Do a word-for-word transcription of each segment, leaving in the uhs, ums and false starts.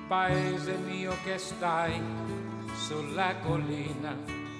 paese mio che stai sulla collina,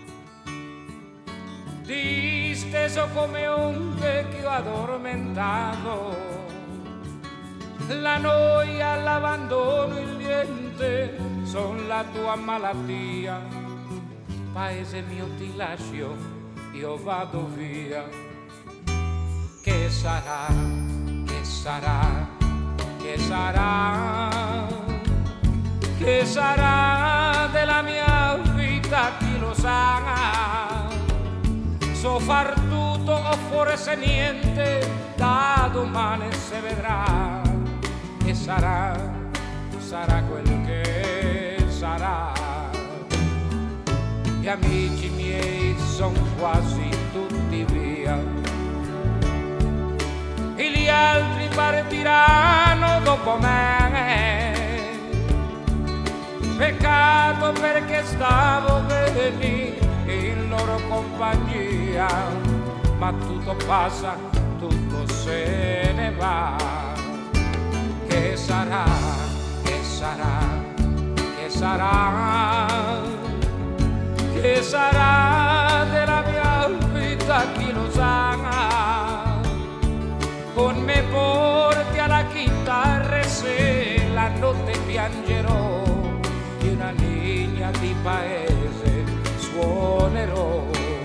disteso come onde che ho addormentato. La noia, l'abbandono, il niente son la tua malattia. Paese mio ti lascio, io vado via. Che sarà, che sarà, che sarà, che sarà della mia vita, chi lo sa. So far tutto o forse niente, da domani si vedrà. E sarà, sarà quel che sarà. Gli amici miei son quasi tutti via e gli altri partiranno dopo me. Peccato perché stavo bene in loro compagnia, ma tutto passa, tutto se ne va. Che sarà, che sarà, che sarà, che sarà della mia vita, chi lo sa. Con me porti alla chitarra e se la notte piangerò, di una linea di paese suonerò.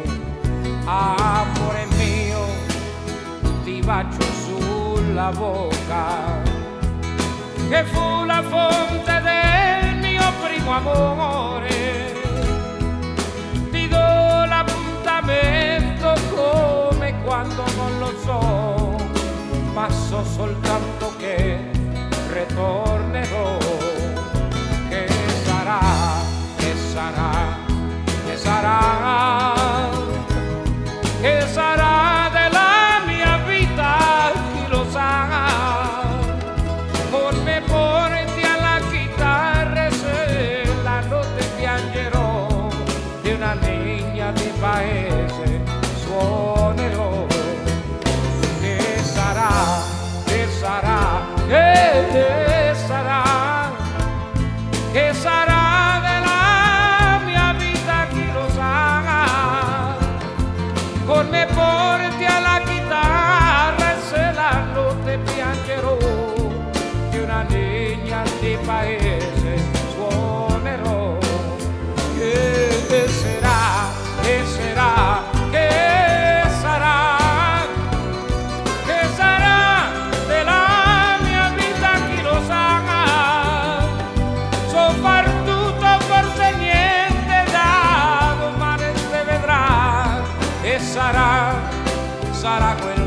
Amore mio, ti bacio sulla bocca, che fu la fonte del mio primo amore. Ti do l'appuntamento come quando non lo so, ma so soltanto che ritornerò. Che sarà, che sarà, che sarà, che sarà della mia vita, chi lo sa. Con me porti alla chitarra e se la notte piangerò, di una legna di paese suonerò. Che sarà, che sarà, che sarà, che sarà della mia vita, chi lo sa. Con me porti alla chitarra e se la notte piangerò, di una legna di paese suonerò. Che sarà, che sarà, che sarà, che sarà della mia vita, chi lo sa. So far tutto, forse niente, da domani si vedrà. E sarà, sarà quel